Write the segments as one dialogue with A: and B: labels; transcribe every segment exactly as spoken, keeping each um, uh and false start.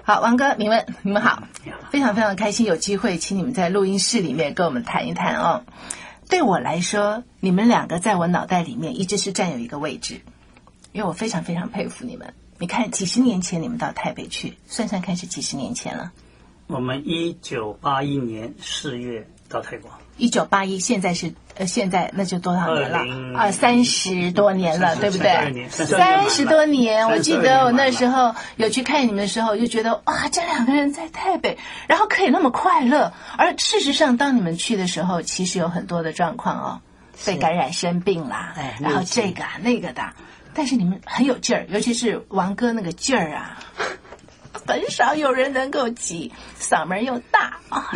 A: 好，王哥、明文，你们好，非常非常开心有机会请你们在录音室里面跟我们谈一谈哦。对我来说，你们两个在我脑袋里面一直是占有一个位置，因为我非常非常佩服你们。你看，几十年前你们到台北去，算算看是几十年前了。
B: 我们一九八一年四月到泰国。
A: 一九八一，现在是呃，现在那就多少年了？啊，三十多年了，对不对？三十多年，我记得我那时候有去看你们的时候，就觉得哇，这两个人在台北，然后可以那么快乐。而事实上，当你们去的时候，其实有很多的状况哦，被感染生病啦，然后这个啊那个的，但是你们很有劲儿，尤其是王哥那个劲儿啊。很少有人能够挤，嗓门又大啊。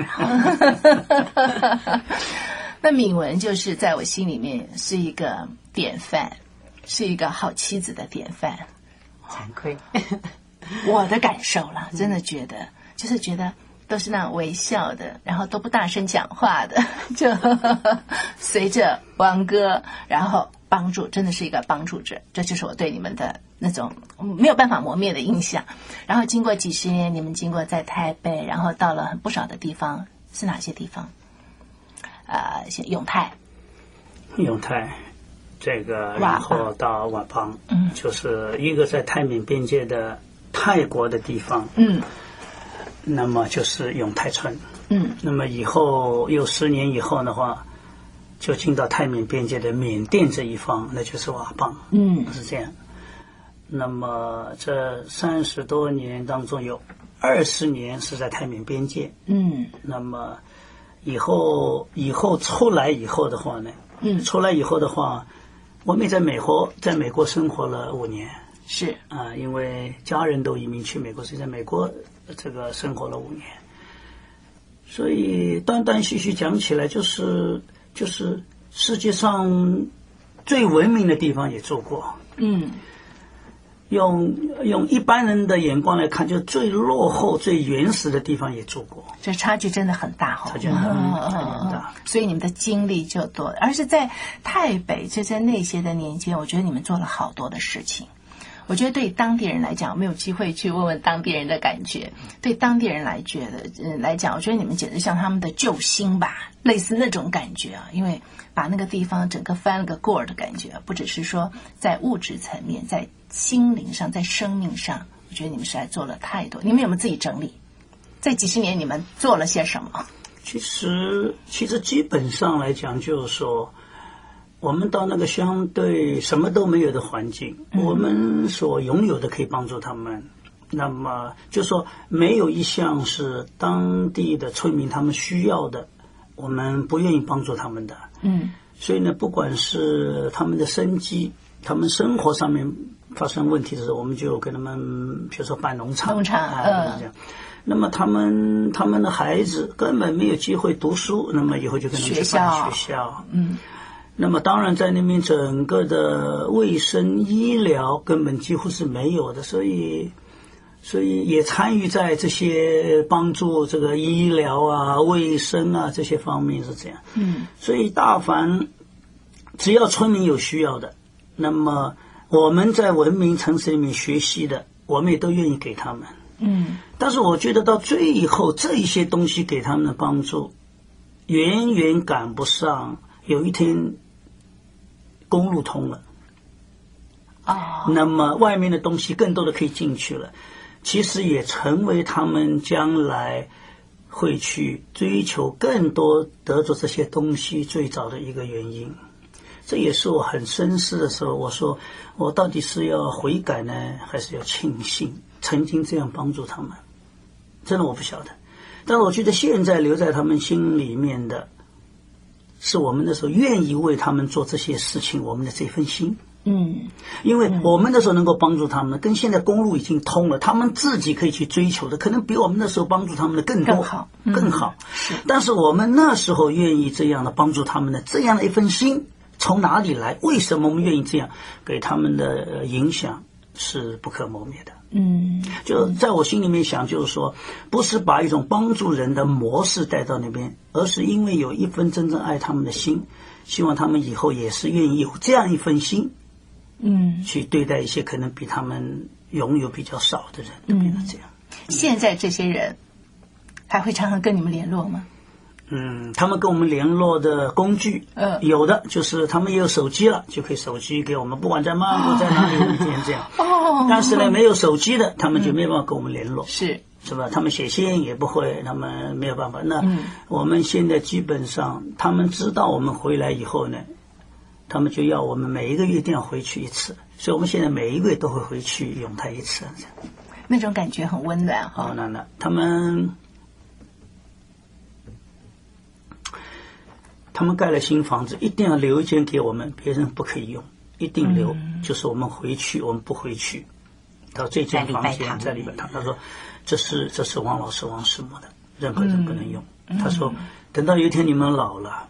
A: 那敏文就是在我心里面是一个典范，是一个好妻子的典范。
C: 惭愧，
A: 我的感受了，真的觉得、嗯、就是觉得都是那种微笑的，然后都不大声讲话的，就随着王哥，然后帮助，真的是一个帮助者，这就是我对你们的那种没有办法磨灭的印象。然后经过几十年，你们经过在台北，然后到了很不少的地方，是哪些地方？呃，永泰，
B: 永泰，这个然后到瓦邦，嗯，就是一个在泰缅边界的泰国的地方，嗯，那么就是永泰村，嗯，那么以后又十年以后的话，就进到泰缅边界的缅甸这一方，那就是瓦邦，嗯，是这样。那么这三十多年当中，有二十年是在泰缅边界，嗯，那么以后以后出来以后的话呢，嗯，出来以后的话，我们也在美国，在美国生活了五年，
A: 是
B: 啊、呃，因为家人都移民去美国，所以在美国这个生活了五年，所以断断续续讲起来，就是就是世界上最文明的地方也住过，嗯。用用一般人的眼光来看，就最落后、最原始的地方也住过，
A: 这差距真的很大哈、哦，
B: 差距很大，差距很大。
A: 所以你们的经历就多，而是在台北，就在那些的年间，我觉得你们做了好多的事情。我觉得对当地人来讲，没有机会去问问当地人的感觉。对当地人来觉得，呃，来讲，我觉得你们简直像他们的救星吧，类似那种感觉啊。因为把那个地方整个翻了个过儿的感觉，不只是说在物质层面，在心灵上，在生命上，我觉得你们实在做了太多。你们有没有自己整理？在几十年你们做了些什么？
B: 其实，其实基本上来讲，就是说。我们到那个相对什么都没有的环境，嗯、我们所拥有的可以帮助他们。那么就说没有一项是当地的村民他们需要的，我们不愿意帮助他们的。嗯，所以呢，不管是他们的生计，他们生活上面发生问题的时候，我们就给他们，比如说办农场，
A: 农场啊，
B: 嗯、这样。那么他们他们的孩子根本没有机会读书，那么以后就跟他们去办学校，嗯。那么当然在那边整个的卫生医疗根本几乎是没有的，所以所以也参与在这些帮助这个医疗啊卫生啊这些方面是这样。嗯，所以大凡只要村民有需要的，那么我们在文明城市里面学习的，我们也都愿意给他们。嗯，但是我觉得到最后这一些东西给他们的帮助远远赶不上有一天公路通了，哦，那么外面的东西更多的可以进去了，其实也成为他们将来会去追求更多得着这些东西最早的一个原因。这也是我很深思的时候，我说我到底是要悔改呢，还是要庆幸曾经这样帮助他们？真的我不晓得，但是我觉得现在留在他们心里面的是我们那时候愿意为他们做这些事情，我们的这份心。嗯，因为我们那时候能够帮助他们，跟现在公路已经通了，他们自己可以去追求的，可能比我们那时候帮助他们的更多、
A: 更好、
B: 嗯、更好。是，但是我们那时候愿意这样的帮助他们的这样的一份心从哪里来？为什么我们愿意这样？给他们的影响是不可磨灭的。嗯，就在我心里面想，就是说，不是把一种帮助人的模式带到那边，而是因为有一份真正爱他们的心，希望他们以后也是愿意有这样一份心，嗯，去对待一些可能比他们拥有比较少的人，都变成这样。
A: 现在这些人还会常常跟你们联络吗？
B: 嗯，他们跟我们联络的工具，
A: 嗯，
B: 有的就是他们也有手机了，就可以手机给我们，不管在曼谷、哦、在哪里，一天这样。
A: 哦，
B: 但是呢，没有手机的，他们就没办法跟我们联络，
A: 嗯、是
B: 是吧？他们写信也不会，他们没有办法。那我们现在基本上，他们知道我们回来以后呢，他们就要我们每一个月一定要回去一次，所以我们现在每一个月都会回去永泰一次，这样。
A: 那种感觉很温暖哈。
B: 哦，那那他们。他们盖了新房子，一定要留一间给我们，别人不可以用，一定留。嗯、就是我们回去，我们不回去。到这间房间在礼拜堂，他说：“这是这是王老师、王师母的，任何人不能用。嗯”他说：“等到有一天你们老了，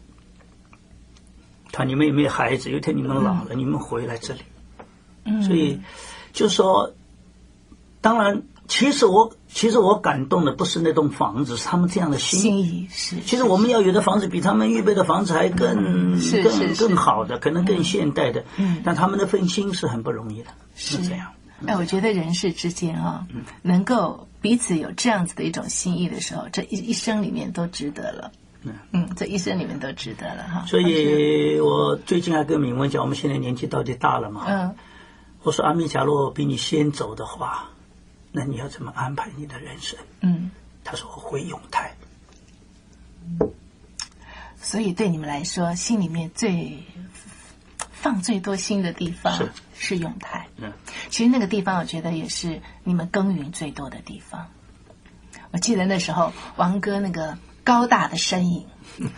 B: 他你们也没有孩子，有一天你们老了，嗯、你们回来这里。”嗯，所以就说，当然。其实我其实我感动的不是那栋房子，是他们这样的心
A: 心意是。
B: 其实我们要有的房子比他们预备的房子还更、嗯、
A: 是
B: 更
A: 是是
B: 更好的，可能更现代的。
A: 嗯，
B: 但他们的分心是很不容易的，
A: 是
B: 这样。
A: 哎，我觉得人世之间啊、哦，能够彼此有这样子的一种心意的时候，这一一生里面都值得了。嗯，这一生里面都值得了哈。
B: 所以我最近还跟敏文讲，我们现在年纪到底大了嘛？
A: 嗯，
B: 我说阿弥，假如我比你先走的话。那你要怎么安排你的人生？
A: 嗯，
B: 他说我回永泰。
A: 所以对你们来说，心里面最放最多心的地方是是永泰。
B: 嗯，
A: 其实那个地方，我觉得也是你们耕耘最多的地方。我记得那时候王哥那个高大的身影。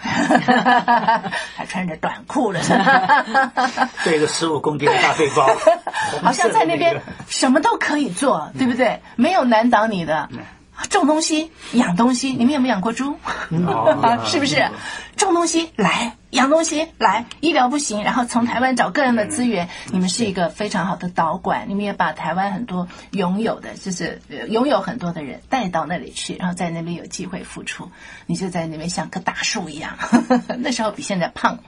A: 还穿着短裤了，
B: 对个十五公斤的大背包，
A: 好像在那边什么都可以做，对不对？没有难倒你的。种东西、养东西，你们有没有养过猪？
B: 哦、
A: 是不是？种东西来，养东西来，医疗不行，然后从台湾找各样的资源。你们是一个非常好的导管，你们也把台湾很多拥有的，就是拥有很多的人带到那里去，然后在那边有机会付出。你就在那边像棵大树一样，那时候比现在胖，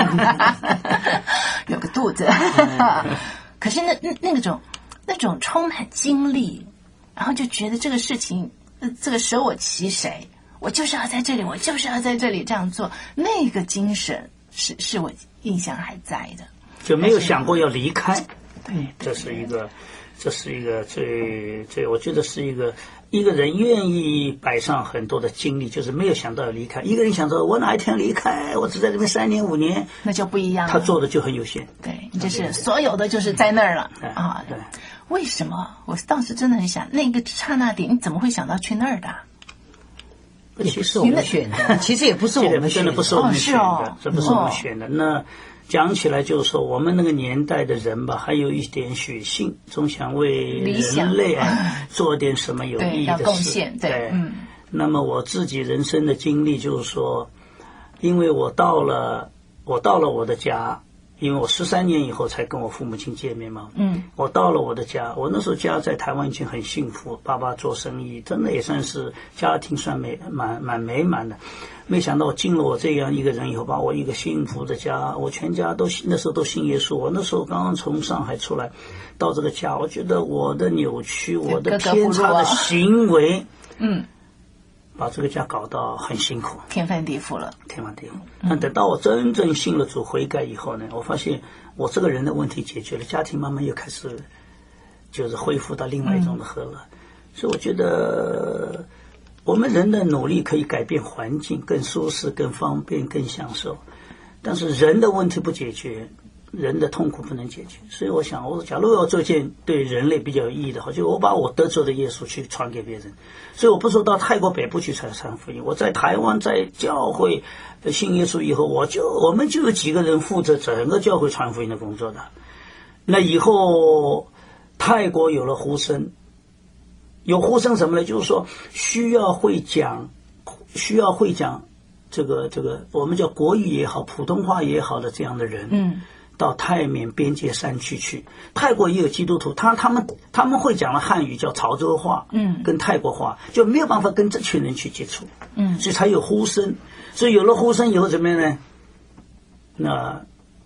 A: 有个肚子。可是那那那种那种充满精力，然后就觉得这个事情。这个舍我其谁，我就是要在这里，我就是要在这里这样做，那个精神是是我印象还在的，
B: 就没有想过要离开。
A: 对，
B: 这是一个，这是一个最最，我觉得是一个一个人愿意摆上很多的精力，就是没有想到要离开。一个人想着我哪一天离开，我只在这边三年五年，
A: 那就不一样了。
B: 他做的就很有限。
A: 对，就是所有的就是在那儿了啊。
B: 对。
A: 为什么？我当时真的很想，那个刹那点，你怎么会想到去那儿的？
C: 也不是我们选的，其实也不是我们选的，
B: 真的不是我们选的，
A: 哦、
B: 这不是我们选的。哦、那讲起来就是说，我们那个年代的人吧，还有一点血性，总想为人类做点什么有意义的事。
A: 贡献，对，对嗯。
B: 那么我自己人生的经历就是说，因为我到了，我到了我的家。因为我十三年以后才跟我父母亲见面嘛，
A: 嗯，
B: 我到了我的家，我那时候家在台湾已经很幸福，爸爸做生意，真的也算是家庭算美蛮蛮美满的。没想到我进了我这样一个人以后，把我一个幸福的家，我全家都那时候都信耶稣。我那时候刚刚从上海出来，到这个家，我觉得我的扭曲，我的偏差的行为，
A: 嗯。
B: 把这个家搞到很辛苦，
A: 天翻地覆了，
B: 天翻地覆。但等到我真正信了主、悔改以后呢，我发现我这个人的问题解决了，家庭慢慢又开始就是恢复到另外一种的和乐。嗯、所以我觉得我们人的努力可以改变环境，更舒适、更方便、更享受，但是人的问题不解决，人的痛苦不能解决。所以我想，我假如要做一件对人类比较有意义的话，就我把我得着的耶稣去传给别人。所以我不说到泰国北部去传传福音，我在台湾在教会信耶稣以后，我就我们就有几个人负责整个教会传福音的工作的。那以后泰国有了呼声，有呼声什么呢？就是说需要会讲，需要会讲这个这个我们叫国语也好，普通话也好的这样的人。
A: 嗯。
B: 到泰缅边界山区去，泰国也有基督徒，他他们他们会讲了汉语，叫潮州话，
A: 嗯，
B: 跟泰国话，就没有办法跟这群人去接触，
A: 嗯，
B: 所以才有呼声，所以有了呼声以后怎么样呢？那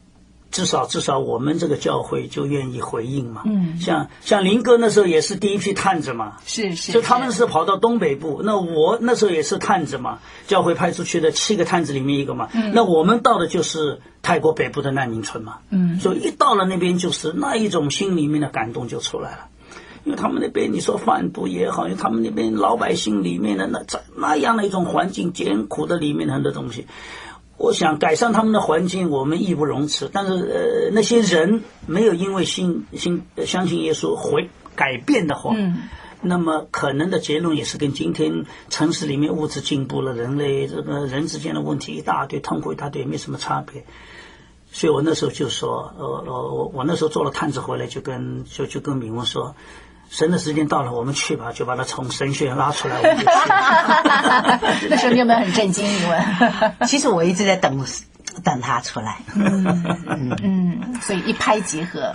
B: 至少至少我们这个教会就愿意回应嘛。嗯，像像林哥那时候也是第一批探子嘛，
A: 是是，
B: 就他们是跑到东北部，那我那时候也是探子嘛，教会派出去的七个探子里面一个嘛。嗯，那我们到的就是泰国北部的难民村嘛。嗯，所以一到了那边就是那一种心里面的感动就出来了。因为他们那边你说贩毒也好，因为他们那边老百姓里面的那那样的一种环境艰苦的里面的很多东西，我想改善他们的环境我们义不容辞，但是呃那些人没有因为信信相信耶稣回改变的话，嗯，那么可能的结论也是跟今天城市里面物质进步了，人类这个人之间的问题一大堆，痛苦一大堆，没什么差别。所以我那时候就说，呃呃，我我那时候做了探子回来，就跟就就跟敏文说，神的时间到了，我们去吧，就把他从神学院拉出来，我们就去。
A: 那时候你有没有很震惊？你问？
C: 其实我一直在等等他出来。
A: 嗯嗯嗯，所以一拍即合。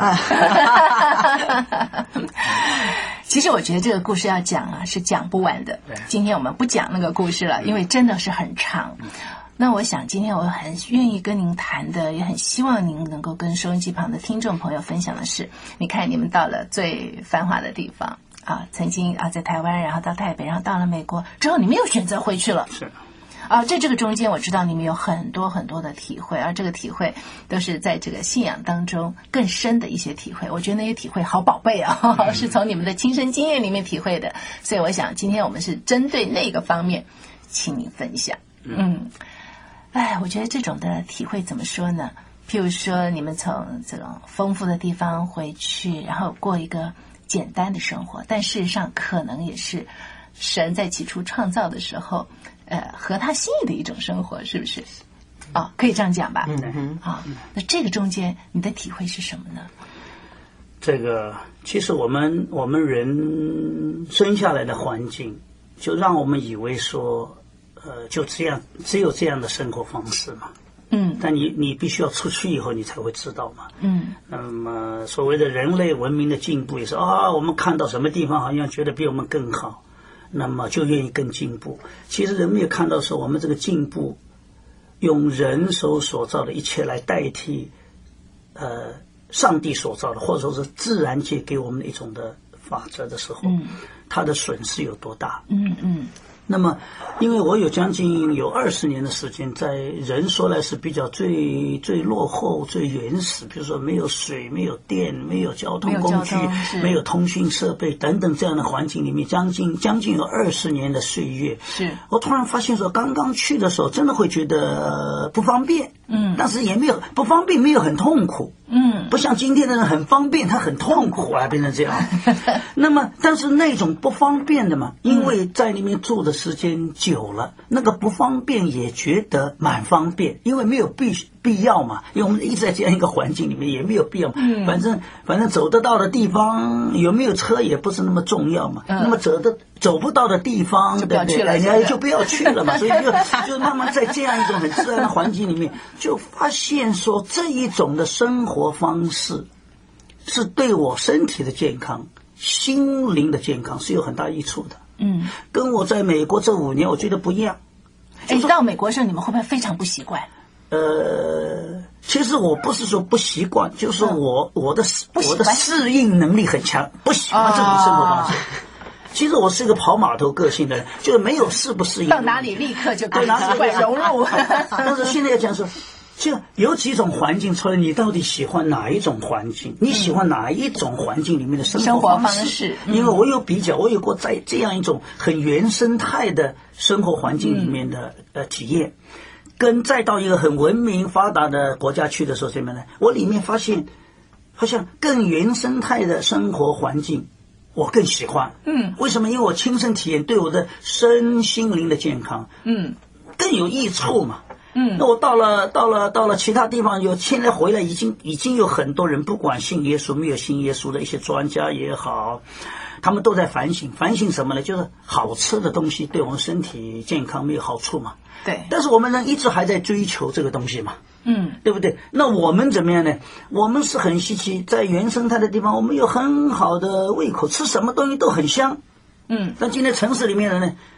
A: 其实我觉得这个故事要讲啊，是讲不完的。今天我们不讲那个故事了，因为真的是很长。那我想今天我很愿意跟您谈的，也很希望您能够跟收音机旁的听众朋友分享的是，你看你们到了最繁华的地方啊，曾经啊在台湾，然后到台北，然后到了美国之后，你们又选择回去了。
B: 是
A: 啊，在这个中间我知道你们有很多很多的体会，而这个体会都是在这个信仰当中更深的一些体会。我觉得那些体会好宝贝啊，呵呵，是从你们的亲身经验里面体会的。所以我想今天我们是针对那个方面请您分享。嗯，哎，我觉得这种的体会怎么说呢？譬如说你们从这种丰富的地方回去，然后过一个简单的生活，但事实上可能也是神在起初创造的时候呃，合他心意的一种生活，是不是？哦，可以这样讲吧。嗯嗯。啊，那这个中间你的体会是什么呢？
B: 这个其实我们我们人生下来的环境，就让我们以为说，呃，就这样，只有这样的生活方式嘛。嗯。但你你必须要出去以后，你才会知道嘛。嗯。那么所谓的人类文明的进步，也是啊，我们看到什么地方好像觉得比我们更好。那么就愿意更进步。其实人们也看到说，我们这个进步，用人手所造的一切来代替，呃，上帝所造的，或者说是自然界给我们的一种的法则的时候，嗯，它的损失有多大？嗯嗯。那么，因为我有将近有二十年的时间，在人说来是比较最最落后、最原始，比如说没有水、没有电、没有交通工具、没有通讯设备等等这样的环境里面，将近将近有二十年的岁月。是我突然发现说，刚刚去的时候，真的会觉得不方便，嗯，但是也没有不方便，没有很痛苦。嗯，不像今天的人很方便，他很痛苦啊，变成这样。那么，但是那种不方便的嘛，因为在里面住的时间久了，那个不方便也觉得蛮方便，因为没有必必要嘛，因为我们一直在这样一个环境里面，也没有必要。嗯，反正反正走得到的地方有没有车也不是那么重要嘛。嗯，那么走的走不到的地方，对不对？人家就不要去了嘛。所以就就慢慢在这样一种很自然的环境里面，就发现说这一种的生活方式是对我身体的健康、心灵的健康是有很大益处的。嗯，跟我在美国这五年我觉得不一样。
A: 哎，到美国的时候你们会不会非常不习惯？
B: 呃，其实我不是说不习惯，就是说我、嗯、我的我的适应能力很强，不喜欢这种生活方式。啊，其实我是一个跑码头个性的人，就是没有适不适应，
A: 到哪里立刻就跟习惯融入。
B: 但是现在要讲说，就有几种环境出来，你到底喜欢哪一种环境？你喜欢哪一种环境里面的生活方式？方式嗯、因为我有比较，我有过在这样一种很原生态的生活环境里面的、嗯、呃体验，跟再到一个很文明发达的国家去的时候，怎么呢？我里面发现，好像更原生态的生活环境。我更喜欢，嗯，为什么？因为我亲身体验，对我的身心灵的健康，嗯，更有益处嘛，嗯。那我到了到了到了其他地方，有现在回来已经已经有很多人，不管信耶稣没有信耶稣的一些专家也好，他们都在反省，反省什么呢？就是好吃的东西对我们身体健康没有好处嘛，对。但是我们人一直还在追求这个东西嘛。嗯，对不对？那我们怎么样呢？我们是很稀奇，在原生态的地方，我们有很好的胃口，吃什么东西都很香。嗯，但今天城市里面的呢，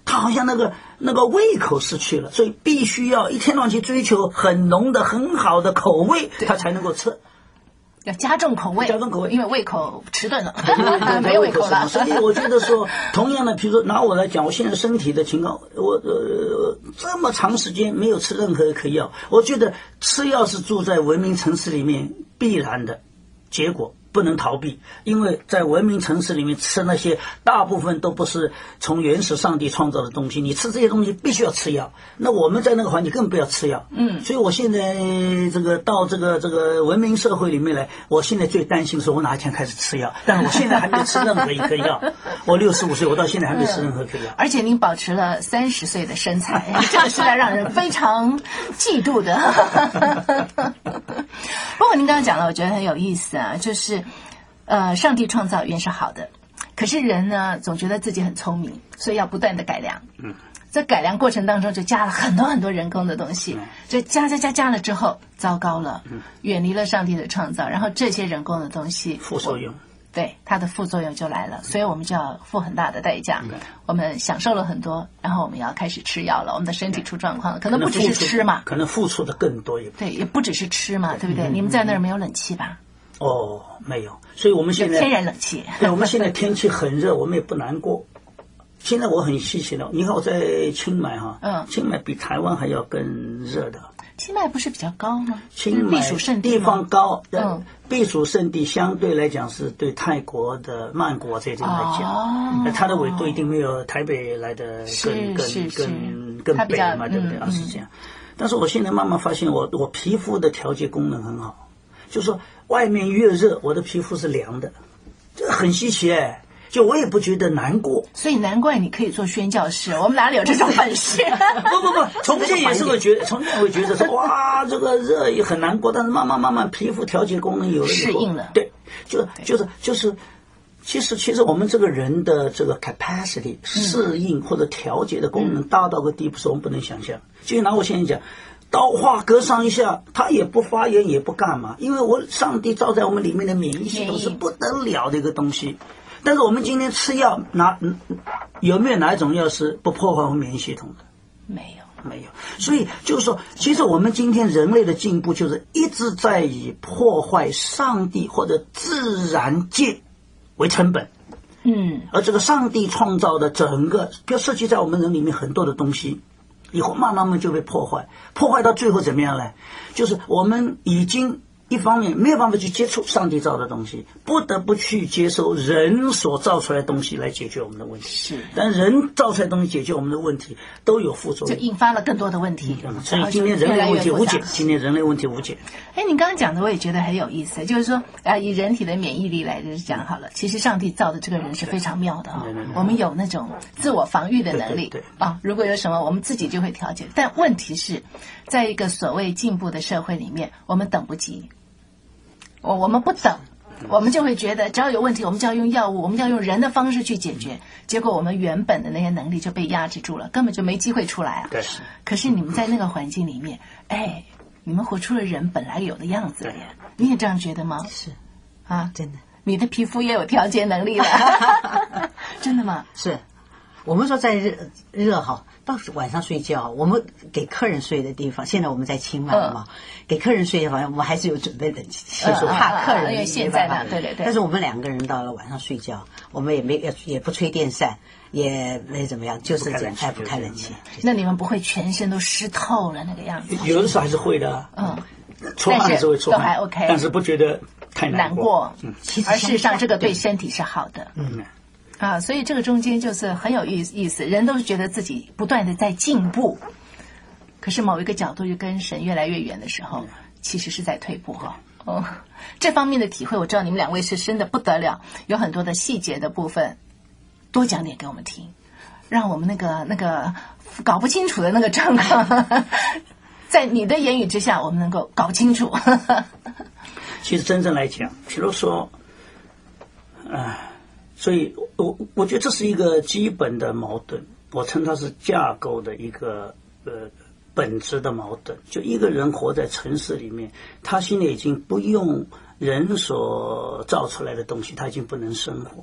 B: 他好像那个那个胃口失去了，所以必须要一天到晚去追求很浓的、很好的口味，他才能够吃。
A: 要加重口味，
B: 加重口味，
A: 因为胃口迟钝了，
B: 对对对
A: 没有胃口了。
B: 所以我觉得说，同样的，比如说拿我来讲，我现在身体的情况，我呃这么长时间没有吃任何一颗药，我觉得吃药是住在文明城市里面必然的结果。不能逃避，因为在文明城市里面吃那些大部分都不是从原始上帝创造的东西，你吃这些东西必须要吃药。那我们在那个环境更不要吃药。嗯，所以我现在这个到这个这个文明社会里面来，我现在最担心的是我哪一天开始吃药，但是我现在还没有吃任何一颗药。我六十五岁，我到现在还没吃任何一颗药。
A: 而且您保持了三十岁的身材，这个是让人非常嫉妒的。不过您刚刚讲了，我觉得很有意思啊，就是。呃，上帝创造原是好的，可是人呢，总觉得自己很聪明，所以要不断的改良。嗯，在改良过程当中，就加了很多很多人工的东西，就加加加加了之后，糟糕了，远离了上帝的创造，然后这些人工的东西
B: 副作用，
A: 对它的副作用就来了，所以我们就要付很大的代价。我们享受了很多，然后我们要开始吃药了，我们的身体出状况了，可能不只是吃嘛，
B: 可能付出的更多一点。
A: 对，也不只是吃嘛，对不对？你们在那儿没有冷气吧？
B: 哦，没有，所以我们现在
A: 天然冷气。
B: 对，我们现在天气很热，我们也不难过。现在我很稀奇的，你看我在清迈哈，嗯，清迈比台湾还要更热的。
A: 清迈不是比较高吗？
B: 清迈地方高，嗯，避暑胜地相对来讲是对泰国的曼谷这边来讲，哦，它的纬度一定没有台北来的更更更更北嘛，对不对？啊，是这样。但是我现在慢慢发现我，我我皮肤的调节功能很好。就是说外面越热，我的皮肤是凉的，这很稀奇哎，就我也不觉得难过。
A: 所以难怪你可以做宣教士，我们哪里有这种本事？
B: 不不不，从前也是会觉得，从前会觉得说哇，这个热也很难过，但是慢慢慢慢皮肤调节功能有了以后，
A: 适应了。
B: 对，就就是就是，其实其实我们这个人的这个 capacity 适应或者调节的功能大到个地步是我们不能想象。就拿我现在讲。刀划割伤一下，他也不发炎也不干嘛，因为我上帝造在我们里面的免疫系统是不得了的一个东西。但是我们今天吃药，哪有没有哪一种药是不破坏我们免疫系统的？
A: 没有，
B: 没有。所以就是说，其实我们今天人类的进步，就是一直在以破坏上帝或者自然界为成本。嗯，而这个上帝创造的整个，就涉及在我们人里面很多的东西。以后慢慢慢就被破坏，破坏到最后怎么样呢？就是我们已经一方面没有办法去接触上帝造的东西，不得不去接受人所造出来的东西来解决我们的问题。
A: 是，
B: 但人造出来的东西解决我们的问题都有副作用，
A: 就引发了更多的问题。
B: 嗯、所以今天人类问题无解，今天人类问题无解。
A: 哎，你刚刚讲的我也觉得很有意思，就是说啊，以人体的免疫力来讲好了，其实上帝造的这个人是非常妙的啊、哦，我们有那种自我防御的能力。
B: 对对对
A: 啊，如果有什么我们自己就会调节。但问题是，在一个所谓进步的社会里面，我们等不及。我我们不等，我们就会觉得只要有问题，我们就要用药物，我们就要用人的方式去解决。结果我们原本的那些能力就被压制住了，根本就没机会出来啊。
B: 对。
A: 可是你们在那个环境里面，哎，你们活出了人本来有的样子了耶。你也这样觉得吗？
C: 是，
A: 啊，
C: 真的。
A: 你的皮肤也有调节能力了，真的吗？
C: 是。我们说在热热哈，到晚上睡觉，我们给客人睡的地方，现在我们在清迈嘛，嗯、给客人睡的房，我们还是有准备冷气，
A: 嗯、
C: 怕客人
A: 因为现在呢，对对对。
C: 但是我们两个人到了晚上睡觉，我们也没也不吹电扇，也没怎么样，就是这样，哎，不开冷气。
A: 那你们不会全身都湿透了那个样子？
B: 有的时候还是会的，嗯，出汗还是会出汗，
A: 都还 OK，
B: 但是不觉得太
A: 难过。嗯，而事实上这个对身体是好的。嗯。啊，所以这个中间就是很有意意思，人都是觉得自己不断的在进步，可是某一个角度就跟神越来越远的时候，其实是在退步哈。哦，这方面的体会，我知道你们两位是深的不得了，有很多的细节的部分，多讲点给我们听，让我们那个那个搞不清楚的那个状况，在你的言语之下，我们能够搞清楚。
B: 其实真正来讲，比如说，呃所以我我觉得这是一个基本的矛盾，我称它是架构的一个呃本质的矛盾。就一个人活在城市里面，他现在已经不用人所造出来的东西，他已经不能生活。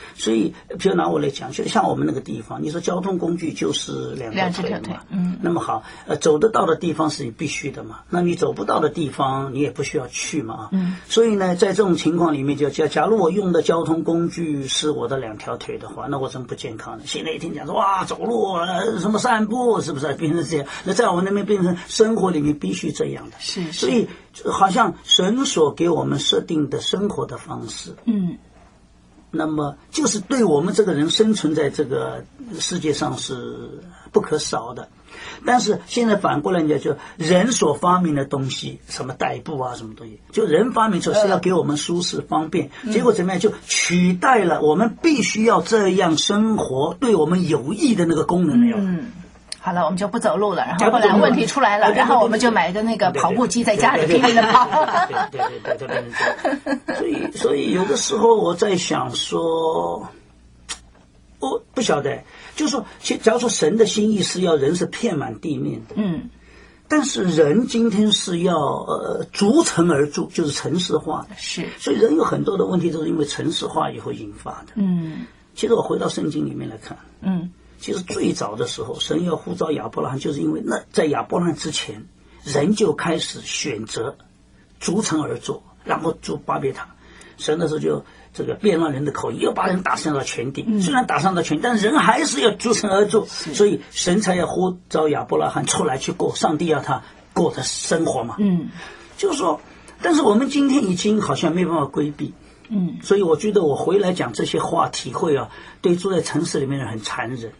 B: 所以，比如拿我来讲，就像我们那个地方，你说交通工具就是两条腿嘛，
A: 嗯，
B: 那么好，呃，走得到的地方是你必须的嘛，那你走不到的地方，你也不需要去嘛，
A: 嗯，
B: 所以呢，在这种情况里面就，就假假如我用的交通工具是我的两条腿的话，那我真不健康的。现在一听讲说哇，走路呃什么散步，是不是变成这样？那在我们那边变成生活里面必须这样的，
A: 是，是
B: 所以好像神所给我们设定的生活的方式，
A: 嗯。
B: 那么就是对我们这个人生存在这个世界上是不可少的，但是现在反过来讲，就人所发明的东西，什么代步啊，什么东西，就人发明出是要给我们舒适方便，
A: 嗯、
B: 结果怎么样，就取代了我们必须要这样生活对我们有益的那个功能没有。
A: 嗯，好了，我们就不走路了。然后后来问题出来了，然后我们就买一个那个跑步机，在家里拼命的跑。
B: 对对对对对对对。所以所以有的时候我在想说，我不晓得，就是说，假如说神的心意是要人是遍满地面的，
A: 嗯，
B: 但是人今天是要呃逐城而住，就是城市化的，
A: 是。
B: 所以人有很多的问题都是因为城市化以后引发的。
A: 嗯，
B: 其实我回到圣经里面来看，
A: 嗯。
B: 其实最早的时候，神要呼召亚伯拉罕，就是因为那在亚伯拉罕之前，人就开始选择逐城而坐，然后住巴别塔。神那时候就这个变乱人的口音，又把人打上了全地。嗯、虽然打上了全地，但人还是要逐城而坐，所以神才要呼召亚伯拉罕出来去过上帝要他过的生活嘛。
A: 嗯，
B: 就是说，但是我们今天已经好像没办法规避。
A: 嗯，
B: 所以我觉得我回来讲这些话，体会啊，对住在城市里面的人很残忍。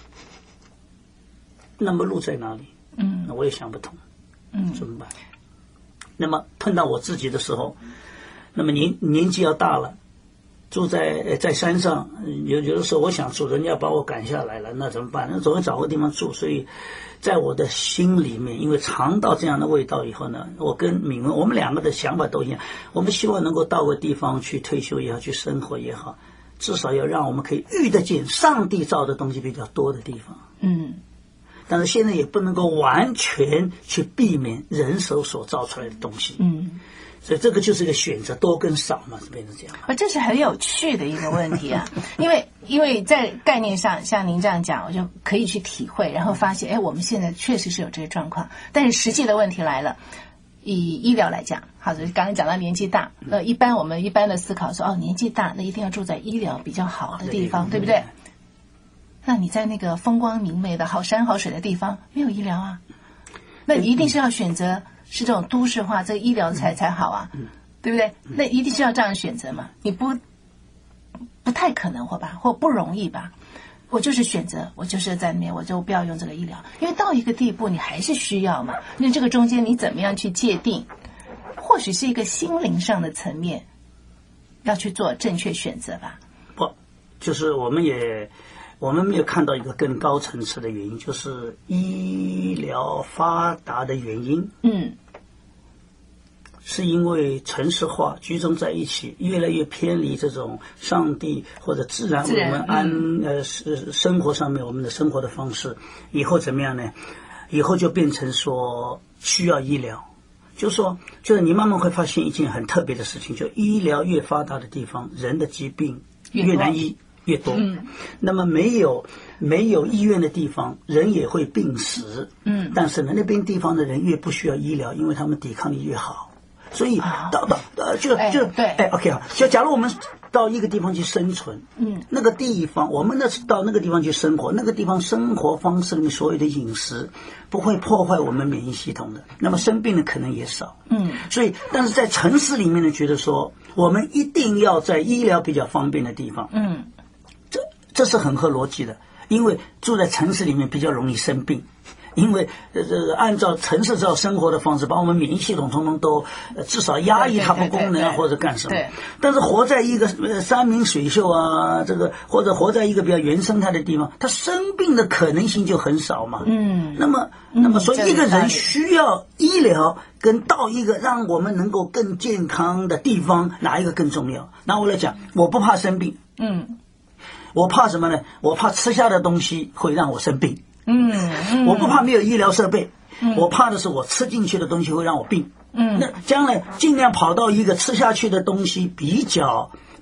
B: 那么路在哪里？
A: 嗯，
B: 那我也想不通。
A: 嗯，
B: 怎么办？那么碰到我自己的时候，那么年年纪要大了，住在在山上，有有的时候我想住，人家把我赶下来了，那怎么办？那总要找个地方住。所以，在我的心里面，因为尝到这样的味道以后呢，我跟敏文我们两个的想法都一样，我们希望能够到个地方去退休也好，去生活也好，至少要让我们可以遇得见上帝造的东西比较多的地方。
A: 嗯。
B: 但是现在也不能够完全去避免人手所造出来的东西，
A: 嗯，
B: 所以这个就是一个选择，多跟少嘛，是变成这样。
A: 而这是很有趣的一个问题啊，因为因为在概念上，像您这样讲，我就可以去体会，然后发现，哎，我们现在确实是有这些状况，但是实际的问题来了。以医疗来讲，好的，刚刚讲到年纪大，那一般我们一般的思考说，哦，年纪大，那一定要住在医疗比较好的地方，对不对？那你在那个风光明媚的好山好水的地方没有医疗啊，那你一定是要选择是这种都市化，这个医疗才才好啊，对不对？那一定是要这样选择嘛，你不不太可能或吧，或不容易吧？我就是选择，我就是在那边，我就不要用这个医疗，因为到一个地步你还是需要嘛。那这个中间你怎么样去界定？或许是一个心灵上的层面，要去做正确选择吧。
B: 不，就是我们也。我们没有看到一个更高层次的原因，就是医疗发达的原因。
A: 嗯，
B: 是因为城市化集中在一起，越来越偏离这种上帝或者自然为我们安、嗯、呃生活上面我们的生活的方式，以后怎么样呢？以后就变成说需要医疗，就是说，就是你慢慢会发现一件很特别的事情，就医疗越发达的地方，人的疾病越难医。越多，
A: 嗯，
B: 那么没有没有医院的地方，人也会病死，
A: 嗯，
B: 但是呢，那边地方的人越不需要医疗，因为他们抵抗力越好，所以到到呃就就
A: 对，
B: 哎 OK 啊，就假如我们到一个地方去生存，
A: 嗯，
B: 那个地方我们呢到那个地方去生活，那个地方生活方式里面所有的饮食不会破坏我们免疫系统的，那么生病的可能也少，
A: 嗯，
B: 所以但是在城市里面呢，觉得说我们一定要在医疗比较方便的地方，
A: 嗯。
B: 这是很合逻辑的，因为住在城市里面比较容易生病，因为呃呃按照城市照生活的方式，把我们免疫系统统统都、呃、至少压抑它不功能啊，或者干什么。但是活在一个呃山明水秀啊，这个或者活在一个比较原生态的地方，它生病的可能性就很少嘛。
A: 嗯，
B: 那么那么所以一个人需要医疗跟到一个让我们能够更健康的地方，哪一个更重要？拿我来讲，我不怕生病。
A: 嗯。
B: 我怕什么呢？我怕吃下的东西会让我生病。
A: 嗯，嗯
B: 我不怕没有医疗设备，
A: 嗯、
B: 我怕的是我吃进去的东西会让我病。
A: 嗯，
B: 那将来尽量跑到一个吃下去的东西比较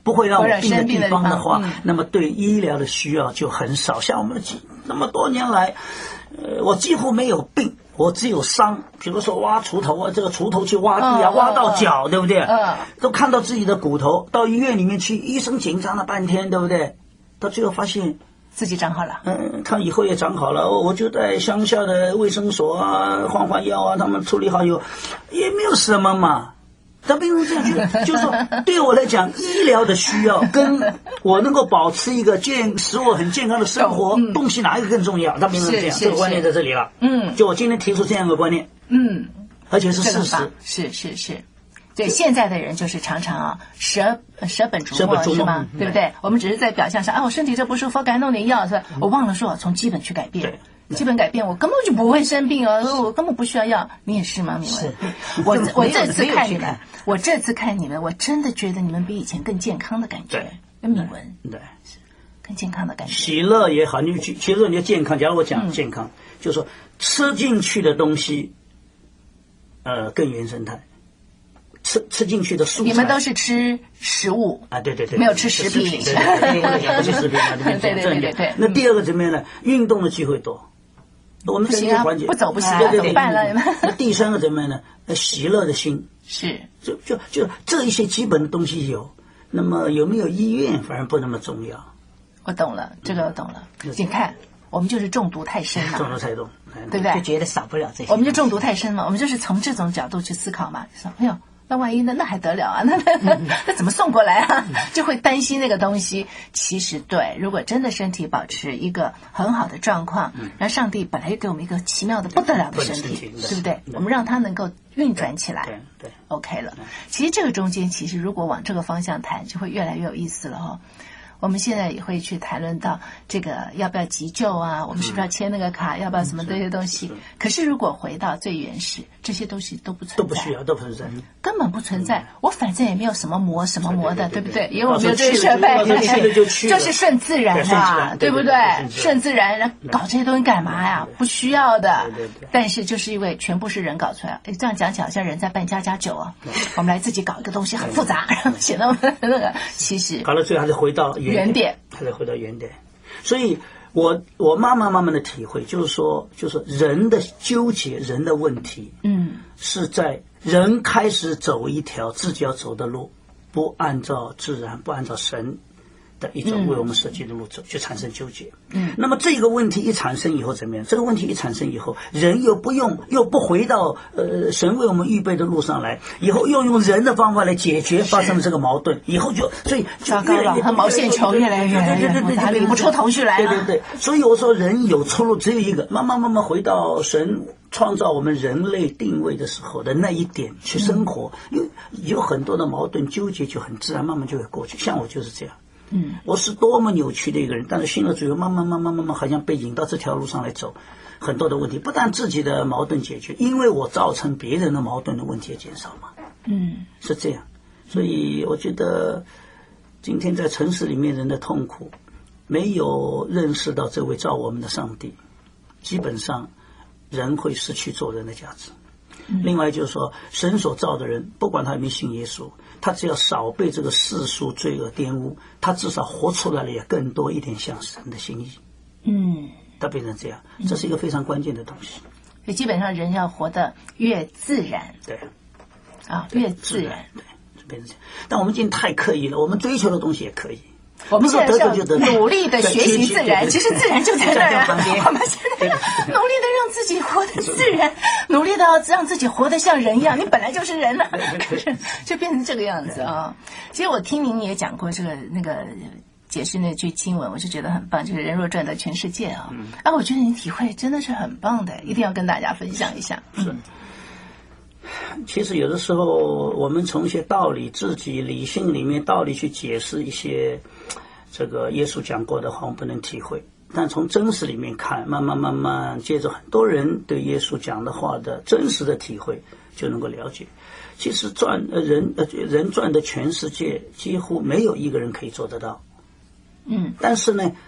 B: 不会让我病的地方的话，
A: 嗯、
B: 那么对医疗的需要就很少。像我们那么多年来，呃，我几乎没有病，我只有伤。比如说挖锄头啊，这个锄头去挖地啊，
A: 嗯、
B: 挖到脚，嗯、对不对？
A: 嗯，
B: 都看到自己的骨头，到医院里面去，医生紧张了半天，对不对？到最后发现
A: 自己长好了。
B: 嗯，他以后也长好了。我就在乡下的卫生所啊换换药啊，他们处理好以后，也没有什么嘛。他并不是这样，就就是说，对我来讲，医疗的需要跟我能够保持一个健、使我很健康的生活，嗯、东西哪一个更重要？他并不是这样，这个观念在这里了。
A: 嗯，
B: 就我今天提出这样一个观念，
A: 嗯，
B: 而且是事实，
A: 是是是。对，现在的人就是常常啊舍舍本逐末是吗？
B: 嗯、
A: 对不对？我们只是在表象上，啊，我身体这不舒服，该弄点药是吧？我忘了说从基本去改变。
B: 对。
A: 基本改变，我根本就不会生病哦，我根本不需要药。你也是吗，敏文？我我这次看你们，我这次看你们，我真的觉得你们比以前更健康的感觉。跟敏文，
B: 对，
A: 更健康的感觉。
B: 喜乐也好，你其实你就健康。假如我讲健康，嗯、就是说吃进去的东西，呃，更原生态。吃吃进去的蔬菜，
A: 你们都是吃食物
B: 啊？对对对，
A: 没有吃食品，
B: 对对对，不是食品啊，对
A: 对对对对。
B: 那第二个怎么样呢？运动的机会多，我们在这个环节
A: 不走不行，
B: 对对对，
A: 怎么办了？
B: 那第三个怎么样呢？喜乐的心
A: 是，
B: 就就就这一些基本的东西有，那么有没有医院反而不那么重要。
A: 我懂了，这个我懂了。你看，我们就是中毒太深了，
B: 中毒太重，
A: 对不对？
C: 就觉得少不了这些，
A: 我们就中毒太深了，我们就是从这种角度去思考嘛，说哎呦。那万一那那还得了啊？那那那怎么送过来啊？就会担心那个东西。其实对，如果真的身体保持一个很好的状况，那上帝本来就给我们一个奇妙的不得了的身体，对不对？我们让它能够运转起来，
B: 对对
A: ，OK 了。其实这个中间，其实如果往这个方向谈，就会越来越有意思了哈。我们现在也会去谈论到这个要不要急救啊，我们是不是要签那个卡，嗯、要不要什么这些东西？可是如果回到最原始，这些东西都不存在，
B: 都不需要，都不存在，
A: 根本不存在。我反正也没有什么膜什么膜的，对不对？因为我没有这个设备，就是顺自然啊，对不对？顺自然，搞这些东西干嘛呀？不需要的。但是就是因为全部是人搞出来，哎，这样讲起来好像人在办家家酒啊。我们来自己搞一个东西很复杂，然后显得那个其实
B: 搞到最后还是回到。
A: 原点，
B: 还得回到原点，所以我我慢慢慢慢的体会，就是说，就是人的纠结，人的问题，
A: 嗯，
B: 是在人开始走一条自己要走的路，不按照自然，不按照神的一种为我们设计的路走，就产生纠结。
A: 嗯，
B: 那么这个问题一产生以后怎么样？这个问题一产生以后，人又不用，又不回到呃神为我们预备的路上来，以后又用人的方法来解决发生的这个矛盾，以后就所以
A: 糟糕了，和毛线球越来越来越复杂，理不出头绪来了。
B: 对对对，所以我说人有出路只有一个，慢慢慢慢回到神创造我们人类定位的时候的那一点去生活，有有很多的矛盾纠结就很自然，慢慢就会过去。像我就是这样。
A: 嗯，
B: 我是多么扭曲的一个人，但是信了主以后，慢慢慢慢慢慢，好像被引到这条路上来走，很多的问题不但自己的矛盾解决，因为我造成别人的矛盾的问题也减少嘛。
A: 嗯，
B: 是这样，所以我觉得今天在城市里面人的痛苦，没有认识到这位造我们的上帝，基本上人会失去做人的价值。另外就是说，神所造的人，不管他有没有信耶稣，他只要少被这个世俗罪恶玷污，他至少活出来了也更多一点像神的心意。
A: 嗯，
B: 他变成这样，这是一个非常关键的东西。
A: 所以基本上人要活得越自然，
B: 对，
A: 啊，越自然，
B: 对，就变成这样。但我们今天太刻意了，我们追求的东西也可以。
A: 我们现在是要努力的学习自然，其实自然就在那儿啊。我们现在努力的让自己活得自然，努力的让自己活得像人一样。你本来就是人了，可是就变成这个样子啊。其实我听您也讲过这个那个解释那句经文，我就觉得很棒，就是人若赚得全世界啊。啊，我觉得你体会真的是很棒的，一定要跟大家分享一下。
B: 是。其实有的时候我们从一些道理，自己理性里面道理去解释一些这个耶稣讲过的话，我们不能体会。但从真实里面看，慢慢慢慢接着很多人对耶稣讲的话的真实的体会，就能够了解。其实赚呃人呃人赚的全世界，几乎没有一个人可以做得到。
A: 嗯，
B: 但是呢，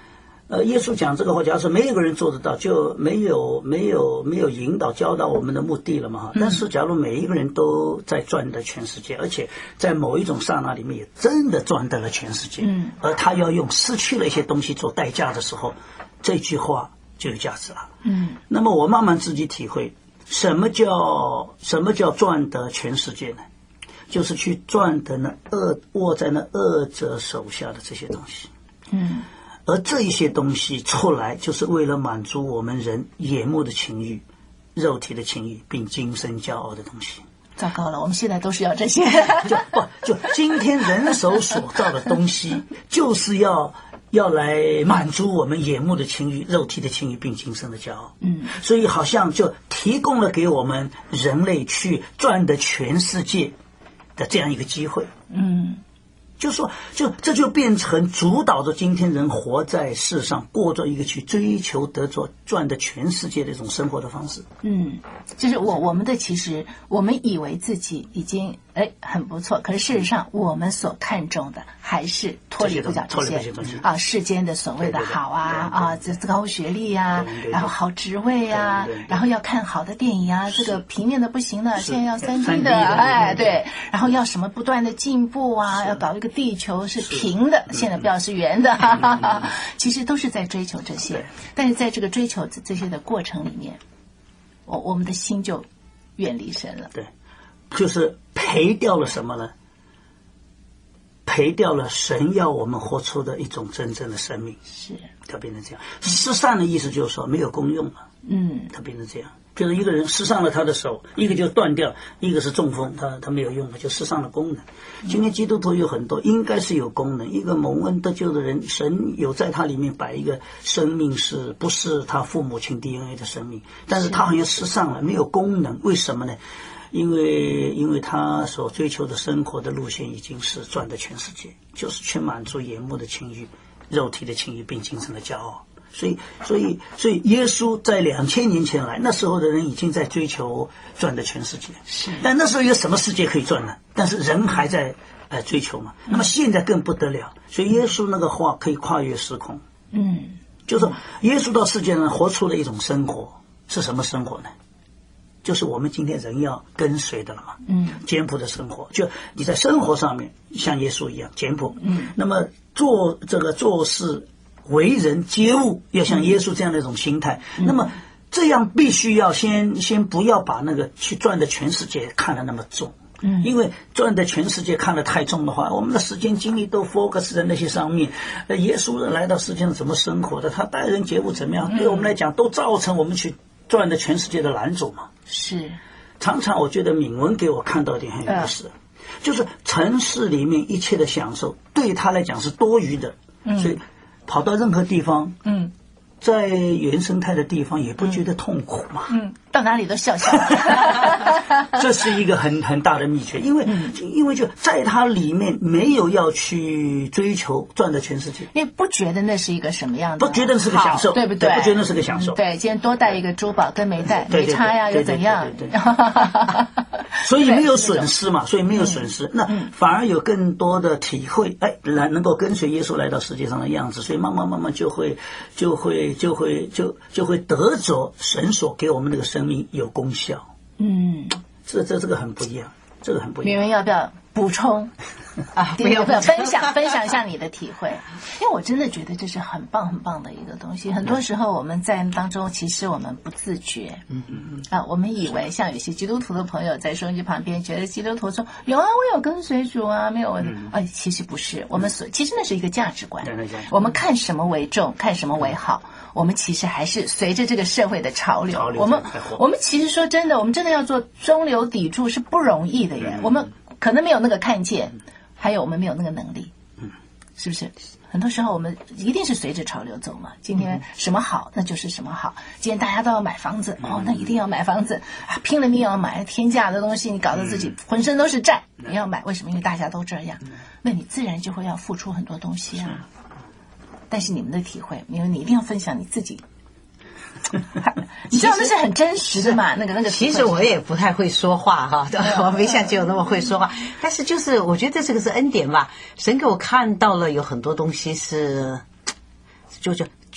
B: 呃，耶稣讲这个话，假如说没有一个人做得到，就没有没有没有引导教导我们的目的了嘛。但是，假如每一个人都在赚得全世界，而且在某一种刹那里面也真的赚得了全世界，嗯，而他要用失去了一些东西做代价的时候，这句话就有价值了。嗯，那么我慢慢自己体会，什么叫什么叫赚得全世界呢？就是去赚得那恶握在那恶者手下的这些东西。嗯。而这一些东西出来，就是为了满足我们人眼目的情欲、肉体的情欲，并今生骄傲的东西。
A: 糟糕了，我们现在都是要这些。
B: 就不就今天人手所造的东西，就是要要来满足我们眼目的情欲、肉体的情欲，并今生的骄傲。嗯，所以好像就提供了给我们人类去赚得全世界的这样一个机会。嗯。就说，就这就变成主导着今天人活在世上，过着一个去追求得着赚的全世界的一种生活的方式。
A: 嗯，就是我我们的其实我们以为自己已经哎很不错，可是事实上我们所看重的还是脱离不了这些啊世间的所谓的好啊啊这高学历啊，然后好职位啊，然后要看好的电影啊，这个平面的不行了，现在要三 D 的，哎对，然后要什么不断的进步啊，要搞一个地球是平的，现在不要是圆的，哈哈哈。其实都是在追求这些，但是在这个追求这些的过程里面，我我们的心就远离神了。
B: 对，就是赔掉了什么呢？赔掉了神要我们活出的一种真正的生命，
A: 是
B: 它变成这样。失散的意思就是说没有功用了，嗯，它变成这样。就是一个人失上了他的手，一个就断掉，一个是中风，他他没有用了，就失上了功能。今天基督徒有很多应该是有功能，一个蒙恩得救的人，神有在他里面摆一个生命，是不是他父母亲 D N A 的生命？但是他好像失上了，没有功能，为什么呢？因为因为他所追求的生活的路线已经是赚得全世界，就是去满足眼目的情欲、肉体的情欲，并精神的骄傲。所以，所以，所以，耶稣在两千年前来，那时候的人已经在追求赚的全世界。
A: 是，
B: 但那时候有什么世界可以赚呢？但是人还在呃追求嘛。那么现在更不得了。所以耶稣那个话可以跨越时空。嗯，就是说耶稣到世界上活出了一种生活，是什么生活呢？就是我们今天人要跟随的了嘛。嗯，简朴的生活，就你在生活上面像耶稣一样简朴。嗯，那么做这个做事。为人接物要像耶稣这样的一种心态，嗯、那么这样必须要先先不要把那个去赚的全世界看得那么重，嗯，因为赚的全世界看得太重的话，我们的时间精力都 focus 在那些上面。呃，耶稣来到世界上怎么生活的，他待人接物怎么样，对我们来讲都造成我们去赚的全世界的拦阻嘛。
A: 是，
B: 常常我觉得敏文给我看到一点很有意思，呃、就是城市里面一切的享受对他来讲是多余的，嗯、所以。跑到任何地方，嗯，在原生态的地方也不觉得痛苦嘛，
A: 嗯，到哪里都笑笑。
B: 这是一个很很大的秘诀，因为、嗯、因为就在它里面没有要去追求赚的全世界，
A: 因为不觉得那是一个什么样的，
B: 不觉得是个享受，
A: 对不对？
B: 不觉得那是个享受，
A: 嗯、对，今天多带一个珠宝跟没带没差呀，又怎样？
B: 对对对对所以没有损失嘛，所以没有损失，嗯、那反而有更多的体会，哎，来能够跟随耶稣来到世界上的样子，所以慢慢慢慢就会就会就会就就会得着神所给我们那个生命有功效。嗯，这这这个很不一样，这个很不一样。
A: 明文要不要补充啊？不要不要分享分享一下你的体会，因为我真的觉得这是很棒很棒的一个东西。很多时候我们在当中，其实我们不自觉，嗯嗯嗯啊，我们以为像有些基督徒的朋友在收音机旁边，觉得基督徒说有啊，我有跟随主啊，没有问题。哎，其实不是，我们所其实那是一个价值观，我们看什么为重，看什么为好。我们其实还是随着这个社会的潮流，潮流我们我们其实说真的，我们真的要做中流砥柱是不容易的耶。嗯、我们可能没有那个看见，嗯、还有我们没有那个能力，嗯，是不是？很多时候我们一定是随着潮流走嘛。今天什么好，那就是什么好。今天大家都要买房子，哦，那一定要买房子啊，拼了命要买天价的东西，你搞得自己浑身都是债，你要买，为什么？因为大家都这样，那你自然就会要付出很多东西啊。但是你们的体会，因为你一定要分享你自己，你知道那是很真实的嘛？那个那个，
C: 其实我也不太会说话哈，我没像只有那么会说话。但是就是我觉得这个是恩典吧，神给我看到了有很多东西是，就就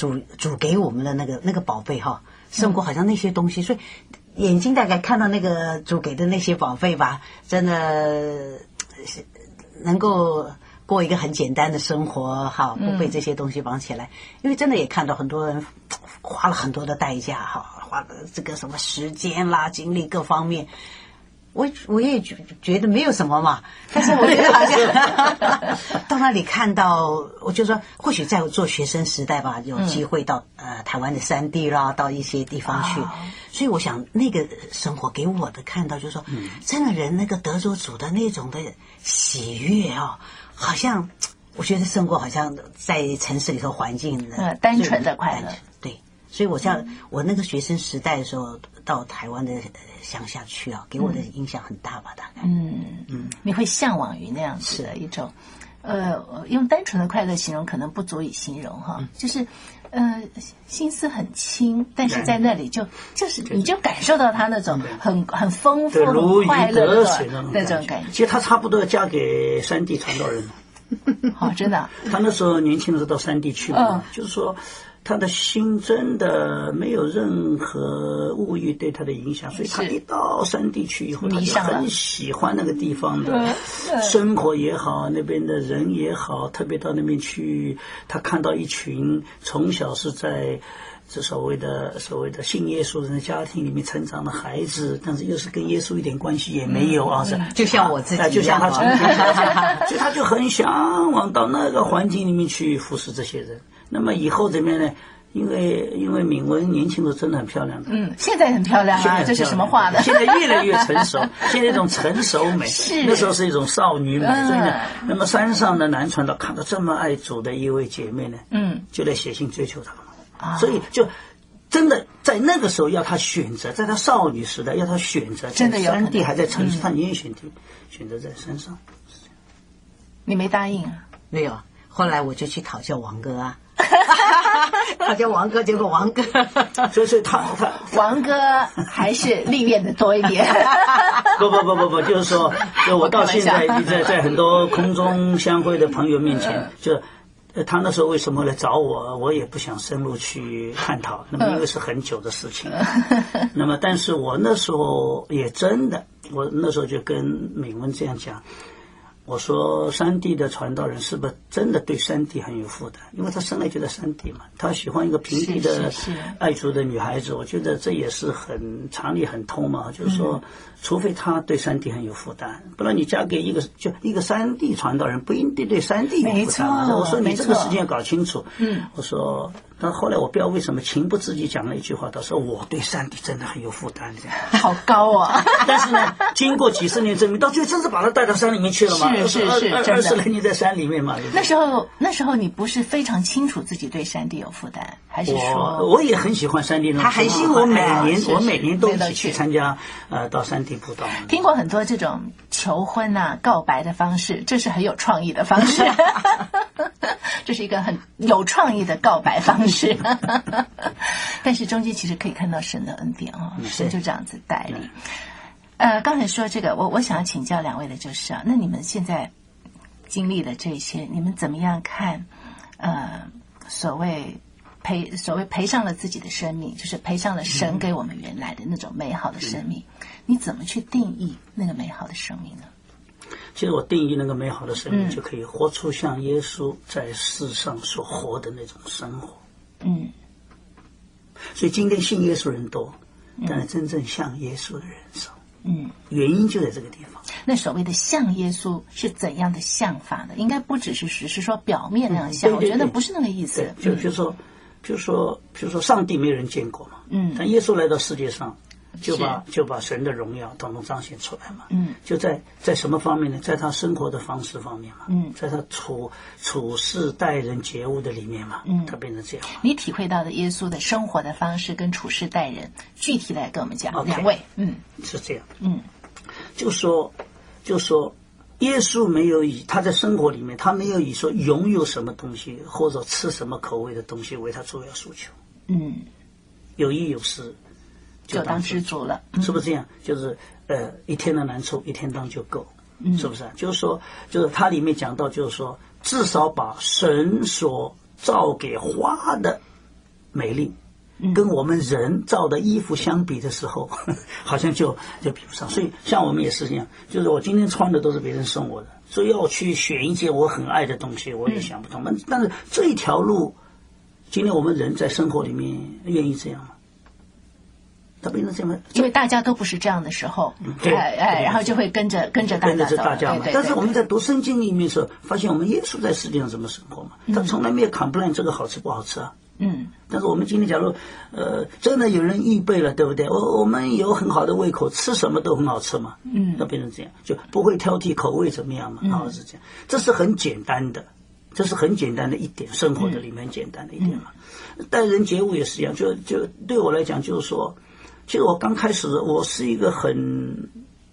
C: 主主给我们的那个那个宝贝哈，胜过好像那些东西，所以眼睛大概看到那个主给的那些宝贝吧，真的能够过一个很简单的生活哈，不被这些东西绑起来。因为真的也看到很多人花了很多的代价哈，花了这个什么时间啦、精力各方面。我我也觉觉得没有什么嘛，但是我觉得好像到那里看到，我就说或许在我做学生时代吧，有机会到、嗯、呃台湾的山地啦，到一些地方去，哦、所以我想那个生活给我的看到就是说，嗯、真的人那个得着主的那种的喜悦哦，好像我觉得胜过好像在城市里头环境的、
A: 嗯、单纯的快乐。
C: 对，所以我像、嗯、我那个学生时代的时候到台湾的乡下去啊，给我的影响很大吧，大概。嗯
A: 嗯，你会向往于那样子的一种，呃，用单纯的快乐形容可能不足以形容哈，嗯、就是呃心思很轻，但是在那里就就是你就感受到他那种很很丰富、很快乐的那种感觉。
B: 其实他差不多要嫁给山地传道人了。
A: 哦，真的、啊。
B: 他那时候年轻的时候到山地去嘛，嗯、就是说。他的心真的没有任何物欲对他的影响，所以他一到山地去以后，他就很喜欢那个地方的生活也好，那边的人也好，特别到那边去，他看到一群从小是在这所谓的所谓的信耶稣人的家庭里面成长的孩子，但是又是跟耶稣一点关系也没有啊，
C: 嗯、就像我自己一样，
B: 就像他曾经，所以他就很向往到那个环境里面去服侍这些人。那么以后这边呢？因为因为敏文年轻的时候真的很漂亮的，
A: 嗯，现在很漂亮啊，这是什么话呢？
B: 现在越来越成熟，现在一种成熟美，
A: 是
B: 那时候是一种少女美，嗯、所以呢，那么山上的男传道看到这么爱主的一位姐妹呢，嗯，就来写信追求她了嘛，啊、所以就真的在那个时候要她选择，在她少女时代要她选择，
A: 真的有
B: 山地还在城市，她宁愿选择选择在山上。
A: 你没答应啊？
C: 没有，后来我就去讨教王哥啊。他叫王哥，结果王哥，
B: 所以所以他他
A: 王哥还是历练的多一点。
B: 不不不不不，就是说，就我到现在在在很多空中相会的朋友面前，就他那时候为什么来找我，我也不想深入去探讨。那么因为是很久的事情，那么但是我那时候也真的，我那时候就跟敏文这样讲。我说山地的传道人是不是真的对山地很有负担？因为他生来就在山地嘛，他喜欢一个平地的爱主的女孩子，我觉得这也是很常理很通嘛。就是说，嗯、除非他对山地很有负担，不然你嫁给一个就一个山地传道人，不一定对山地有负担。我说你这个事情要搞清楚。嗯，我说，但后来我不知道为什么情不自禁讲了一句话，他说我对山地真的很有负担，这样。
A: 好高啊！
B: 但是呢，经过几十年证明，到最后真是把他带到山里面去了嘛。
A: 是是是，
B: 二十来年在山里面嘛。
A: 那时候那时候你不是非常清楚自己对山地有负担，还是说？
B: 我我也很喜欢山地，
C: 他很喜
B: 欢。我每年我每年都一起去参加呃到山地布道。
A: 听过很多这种求婚啊、告白的方式，这是很有创意的方式。这是一个很有创意的告白方式。但是中间其实可以看到神的恩典哦，神就这样子带领。呃，刚才说这个，我我想要请教两位的就是啊，那你们现在经历的这些，你们怎么样看？呃，所谓赔所谓赔上了自己的生命，就是赔上了神给我们原来的那种美好的生命，嗯、你怎么去定义那个美好的生命呢？
B: 其实我定义那个美好的生命，就可以活出像耶稣在世上所活的那种生活。嗯。所以今天信耶稣人多，但是真正像耶稣的人少。嗯，原因就在这个地方。
A: 那所谓的像耶稣是怎样的像法呢？应该不只是只是说表面那样像，嗯、对对对，我觉得不是那个意思。
B: 就比如说，比如说，比如说，上帝没有人见过嘛。嗯。但耶稣来到世界上，就把就把神的荣耀统统彰显出来嘛。嗯。就在在什么方面呢？在他生活的方式方面嘛。嗯。在他处处事待人接物的里面嘛。嗯。他变成这样。
A: 你体会到的耶稣的生活的方式跟处事待人，具体来跟我们讲。
B: Okay,
A: 两位。嗯。
B: 是这样。嗯。就说就说耶稣没有以他在生活里面，他没有以说拥有什么东西或者吃什么口味的东西为他主要诉求。嗯。有衣有食。
A: 就当知足了，
B: 是不是这样？就是呃，一天的难处，一天当就够，嗯、是不是？就是说，就是它里面讲到，就是说，至少把神所造给花的美丽，跟我们人造的衣服相比的时候，呵呵好像就就比不上。所以像我们也是一样，就是我今天穿的都是别人送我的，所以要去选一件我很爱的东西，我也想不通。嗯、但是这一条路，今天我们人在生活里面愿意这样吗？他变成这样，
A: 因为大家都不是这样的时候，哎哎，然后就会跟着跟着大家
B: 跟着大家嘛。
A: 对对对，
B: 但是我们在读圣经里面的时候，发现我们耶稣在世界上怎么生活嘛？他从来没有 complain 这个好吃不好吃啊。
A: 嗯。
B: 但是我们今天假如呃真的有人预备了，对不对？我我们有很好的胃口，吃什么都很好吃嘛。嗯。那变成这样，就不会挑剔口味怎么样嘛？啊、嗯，是这样。这是很简单的，这是很简单的一点，生活的里面简单的一点嘛。嗯、待人接物也是一样，就就对我来讲，就是说。其实我刚开始，我是一个很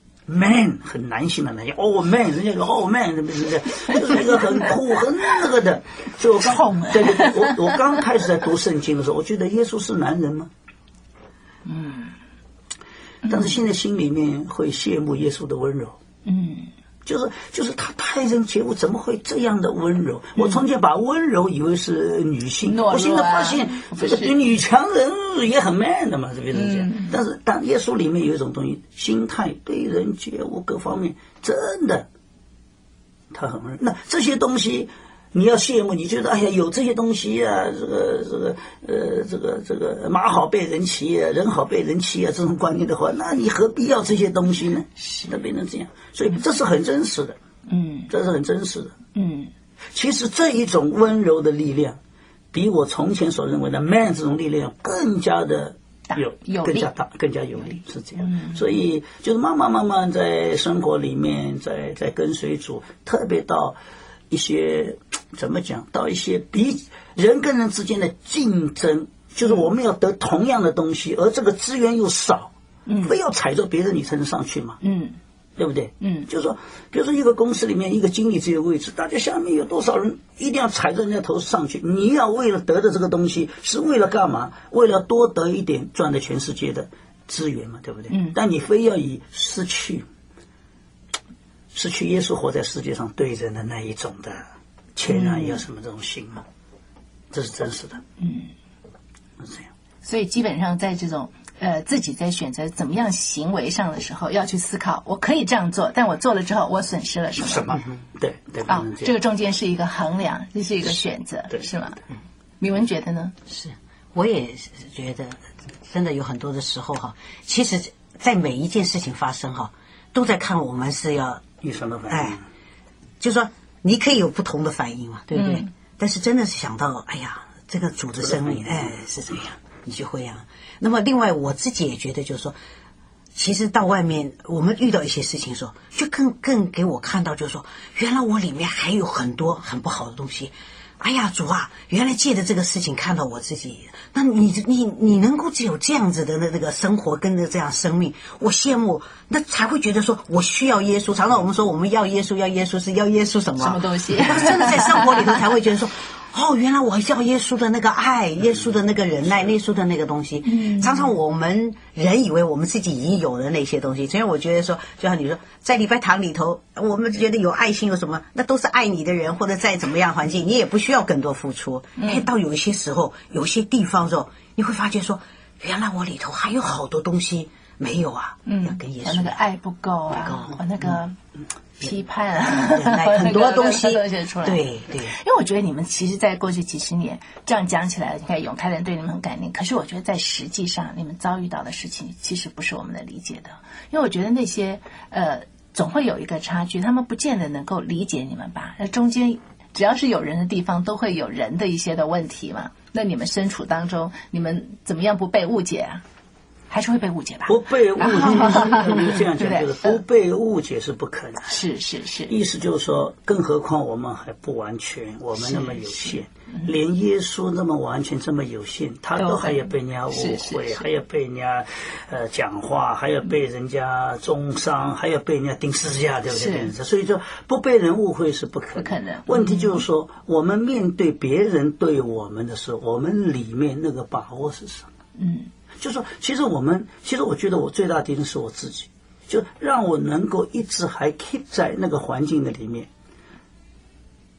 B: man 很男性的男性，哦 man， 人家说哦 man， 什么什么的，就是一个很酷很那个的。所以我刚对对对，我我刚开始在读圣经的时候，我觉得耶稣是男人吗？嗯，但是现在心里面会羡慕耶稣的温柔。嗯。就是就是他待人接物怎么会这样的温柔？嗯、我从前把温柔以为是女性，
A: 啊、
B: 我现在发现这个女强人也很 man 的嘛，是不是这样？嗯、但是但耶稣里面有一种东西，心态对人接物各方面真的，他很温柔。那这些东西你要羡慕，你觉得哎呀有这些东西啊，这个这个呃这个这个马好被人骑啊，人好被人骑啊，这种观念的话，那你何必要这些东西呢？它变成这样，所以这是很真实的，嗯，这是很真实的，嗯。其实这一种温柔的力量，比我从前所认为的 man 这种力量更加的有，
A: 有
B: 更加大，更加有力，是这样。嗯、所以就是慢慢慢慢在生活里面，在在跟随主，特别到一些怎么讲，到一些比人跟人之间的竞争，就是我们要得同样的东西，而这个资源又少，嗯，非要踩着别人你才能上去嘛，嗯，对不对？嗯，就是说，比如说一个公司里面一个经理只有位置，大家下面有多少人一定要踩着人家头上去，你要为了得的这个东西是为了干嘛？为了多得一点赚的全世界的资源嘛，对不对？嗯，但你非要以失去。失去耶稣活在世界上对人的那一种的谦让，有什么这种心吗？这是真实的，嗯，是这样。
A: 所以基本上在这种呃自己在选择怎么样行为上的时候，要去思考，我可以这样做，但我做了之后，我损失了什么？
B: 什么？对对
A: 啊、哦，这个中间是一个衡量，这是一个选择，是吗？嗯，米文觉得呢？
C: 是，我也觉得，真的有很多的时候哈，其实，在每一件事情发生哈，都在看我们是要。
B: 有什么反应？
C: 哎，就说你可以有不同的反应嘛，对不对？嗯、但是真的是想到，哎呀，这个主的生命，哎，是这样，你就会啊。那么另外，我自己也觉得，就是说，其实到外面我们遇到一些事情的时候，就更更给我看到，就是说，原来我里面还有很多很不好的东西。哎呀，主啊，原来借着这个事情看到我自己，那你你你能够只有这样子的那个生活跟着这样生命，我羡慕，那才会觉得说我需要耶稣。常常我们说我们要耶稣，要耶稣是要耶稣什么
A: 什么东西？
C: 真的在生活里头才会觉得说。哦，原来我要耶稣的那个爱，耶稣的那个忍耐，耶稣的那个东西。嗯，常常我们人以为我们自己已经有了那些东西，所以我觉得说，就像你说，在礼拜堂里头，我们觉得有爱心有什么，那都是爱你的人，或者再怎么样环境，你也不需要更多付出。嗯，到有一些时候，有些地方的时候，你会发觉说，原来我里头还有好多东西没有啊。嗯，要跟耶稣
A: 那个爱不够啊，我那个。嗯批判啊，
C: 很多东西
A: 出来，
C: 对对。
A: 因为我觉得你们其实，在过去几十年这样讲起来，你看永泰人对你们很感念。可是我觉得在实际上，你们遭遇到的事情，其实不是我们能理解的。因为我觉得那些呃，总会有一个差距，他们不见得能够理解你们吧。那中间只要是有人的地方，都会有人的一些的问题嘛。那你们身处当中，你们怎么样不被误解啊？还是会被误解吧？
B: 不被误解，这样讲就是不被误解是不可能。
A: 是是是，
B: 意思就是说，更何况我们还不完全，我们那么有限，连耶稣那么完全这么有限，他都还要被人家误会，还要被人家呃讲话，还要被人家中伤，还要被人家钉十字架，对不对？所以说不被人误会是不可能。
A: 不可能。
B: 问题就是说，我们面对别人对我们的时候，我们里面那个把握是什么？嗯。就是说，其实我们，其实我觉得我最大的敌人是我自己，就让我能够一直还 keep 在那个环境的里面。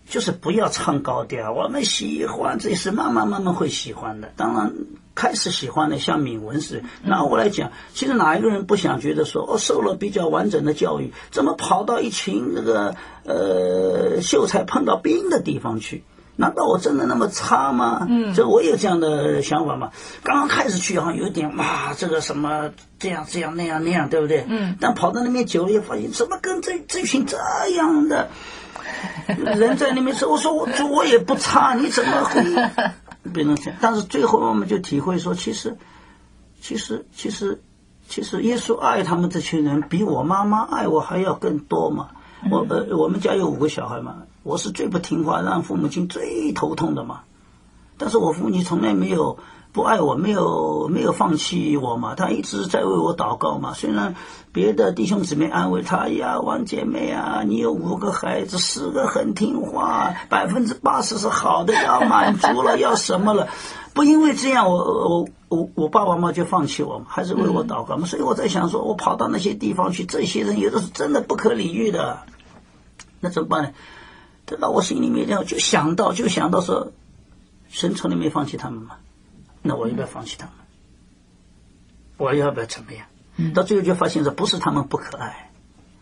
B: 就是不要唱高调，我们喜欢这是慢慢慢慢会喜欢的。当然开始喜欢的像敏文是，那我来讲，其实哪一个人不想觉得说，哦，受了比较完整的教育，怎么跑到一群那个呃秀才碰到兵的地方去？难道我真的那么差吗？嗯，这我有这样的想法嘛。刚刚开始去好像有一点哇，这个什么这样这样那样那样，对不对？嗯。但跑到那边久了，也发现怎么跟这这群这样的人在那边说，我说我我也不差，你怎么会变成这样？但是最后我们就体会说，其实其实其实其实耶稣爱他们这群人，比我妈妈爱我还要更多嘛。我呃，我们家有五个小孩嘛，我是最不听话，让父母亲最头痛的嘛。但是我父母亲从来没有不爱我，没有没有放弃我嘛，他一直在为我祷告嘛。虽然别的弟兄姊妹安慰他，哎呀，王姐妹啊，你有五个孩子，四个很听话，百分之八十是好的，要满足了，要什么了？不因为这样，我我我我爸爸妈妈就放弃我嘛，还是为我祷告嘛。所以我在想说，我跑到那些地方去，这些人有的是真的不可理喻的，那怎么办呢？等到我心里面这样就想到，就想到说，神从来没放弃他们嘛，那我要不要放弃他们？我要不要怎么样？到最后就发现说，不是他们不可爱，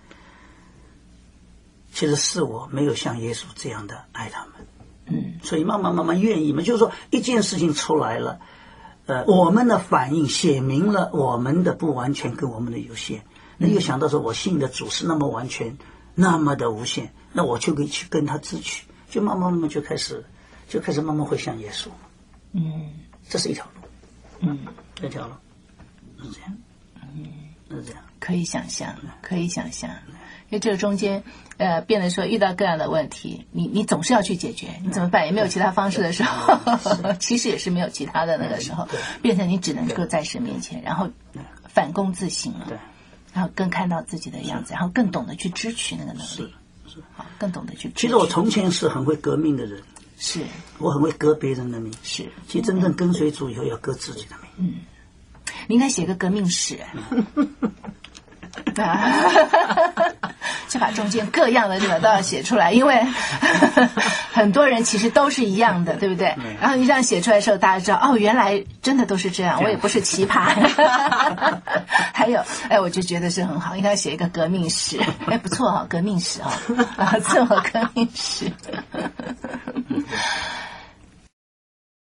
B: 其实是我没有像耶稣这样的爱他们。嗯，所以慢慢慢慢愿意嘛，就是说一件事情出来了，呃，我们的反应写明了我们的不完全跟我们的有限。那又想到说，我信的主是那么完全，那么的无限，那我就可以去跟他自取，就慢慢慢慢就开始，就开始慢慢会像耶稣。嗯，这是一条路。嗯，这条路是这样。嗯，是这样。
A: 可以想象，可以想象。因为这个中间，呃，变得说遇到各样的问题，你你总是要去解决，你怎么办？也没有其他方式的时候，其实也是没有其他的那个时候，变成你只能够在神面前，然后反躬自省了，然后更看到自己的样子，然后更懂得去支取那个能力，是是，好，更懂得去支取。
B: 其实我从前是很会革命的人，
A: 是我
B: 很会革别人的命，
A: 是。
B: 其实真正跟随主以后，要革自己的命。
A: 嗯，你应该写个革命史。就把中间各样的这个都要写出来，因为很多人其实都是一样的，对不对？然后你这样写出来的时候，大家知道哦，原来真的都是这样，我也不是奇葩。还有，哎，我就觉得是很好，应该写一个革命史，哎，不错哈、哦，革命史哈、哦，啊，自我革命史。